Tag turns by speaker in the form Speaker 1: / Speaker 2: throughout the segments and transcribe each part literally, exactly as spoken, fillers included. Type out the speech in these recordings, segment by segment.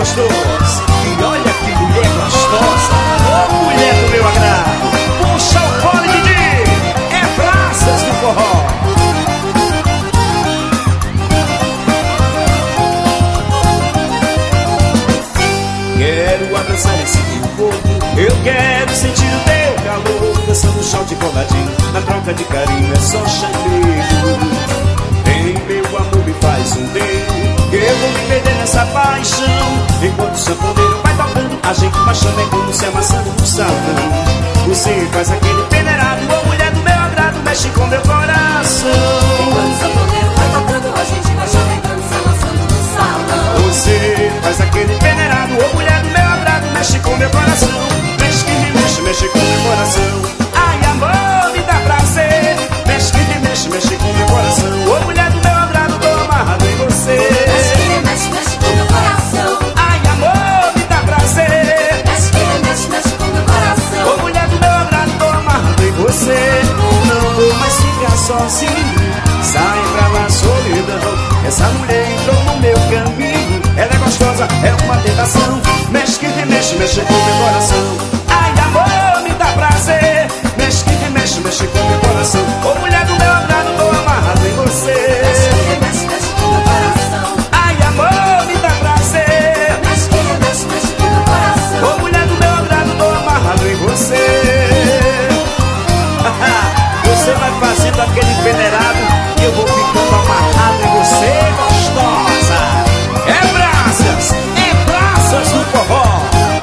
Speaker 1: gostoso. E olha que mulher gostosa, ô mulher do meu agrado. Puxa o fone, Didi, é Praças do Forró. Quero abraçar esse teu corpo, eu quero sentir o teu calor, dançando shot de coladinho, na troca de carinho é só chamego. Vem meu amor, me faz um dedo, que eu vou me perder nessa paixão. Enquanto o sanfoneiro vai tocando, a gente vai chamando como se amassando no salão. Você faz aquele peneirado, ô mulher do meu agrado, mexe com meu coração.
Speaker 2: Enquanto o sanfoneiro vai tocando, a gente vai chamando se amassando no salão.
Speaker 1: Você faz aquele peneirado, ô mulher do meu agrado, mexe com meu coração. Mexe que me mexe, mexe com meu coração. Ai amor, me dá prazer. Mexe que me mexe, mexe com meu coração. Ô mulher do meu agrado, tô amarrado em você.
Speaker 2: Mexe que me mexe, mexe com meu coração.
Speaker 1: Ai amor, me dá prazer.
Speaker 2: Mexe que me mexe, mexe com meu coração.
Speaker 1: Ô mulher do meu agrado, tô amarrado em você. Não vou mais ficar sozinho, sai pra lá solidão. Essa mulher entrou no meu caminho, ela é gostosa, é uma tentação. Mexe que remexe, mexe com meu coração. Ai amor, me dá prazer. Mexe que remexe, mexe com meu coração. Ô mulher do meu agrado, tô amarrado em você.
Speaker 2: Mexe que me mexe, mexe com meu coração.
Speaker 1: Ai amor, me dá prazer.
Speaker 2: Mexe que me mexe, mexe com meu coração.
Speaker 1: Ô mulher do meu agrado, tô amarrado em você. Você vai fazendo aquele peneirado e eu vou ficando amarrado em você, gostosa. É Praças, é Praças do Forró.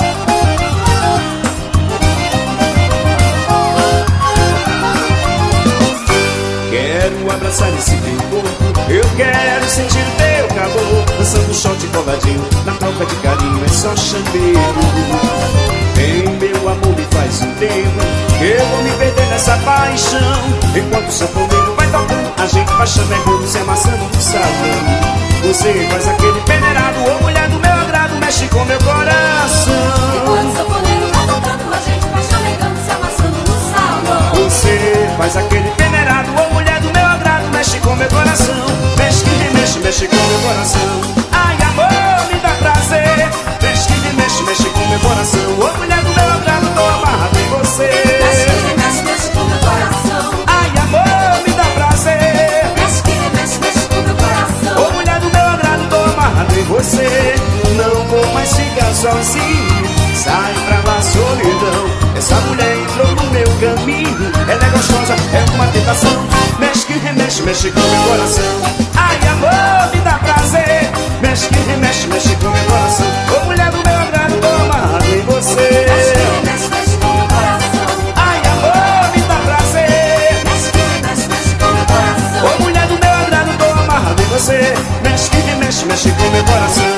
Speaker 1: Quero abraçar esse teu corpo, eu quero sentir o teu calor, dançando shot coladinho, na troca de carinho é só chamego. Vem meu amor, me faz um dedo, que eu vou me perder nessa paixão. Enquanto o sanfoneiro vai tocando, a gente vai chamegando, se amassando no salão. Você faz aquele peneirado, ô mulher do meu agrado, mexe com meu coração.
Speaker 2: Enquanto o sanfoneiro vai tocando, a gente vai chamegando, se amassando no salão.
Speaker 1: Você faz aquele peneirado, ô mulher do meu agrado, mexe com meu coração. Mexe que remexe, mexe com meu coração. Ai amor, me dá prazer. Mexe que remexe, mexe com meu coração. Ô mulher do meu agrado, tô amarrado em você.
Speaker 2: Mexe que me mexe, mexe com meu coração.
Speaker 1: Ai amor, me dá prazer.
Speaker 2: Mexe que me mexe, mexe com meu coração.
Speaker 1: Ô mulher do meu agrado, tô amarrado em você. Não vou mais ficar sozinho, sai pra lá solidão. Essa mulher entrou no meu caminho, ela é gostosa, é uma tentação. Mexe que remexe, mexe com meu coração. Ai amor, me dá prazer. Mexe que remexe, mexe com meu coração. Ô mulher do meu agrado, tô amarrado em você.
Speaker 2: Mexe que me mexe, mexe com meu coração.
Speaker 1: Ai amor, me dá prazer.
Speaker 2: Mexe que me mexe, mexe com meu coração.
Speaker 1: Ô mulher do meu agrado, tô amarrado em você. Mexe que remexe, mexe com meu coração.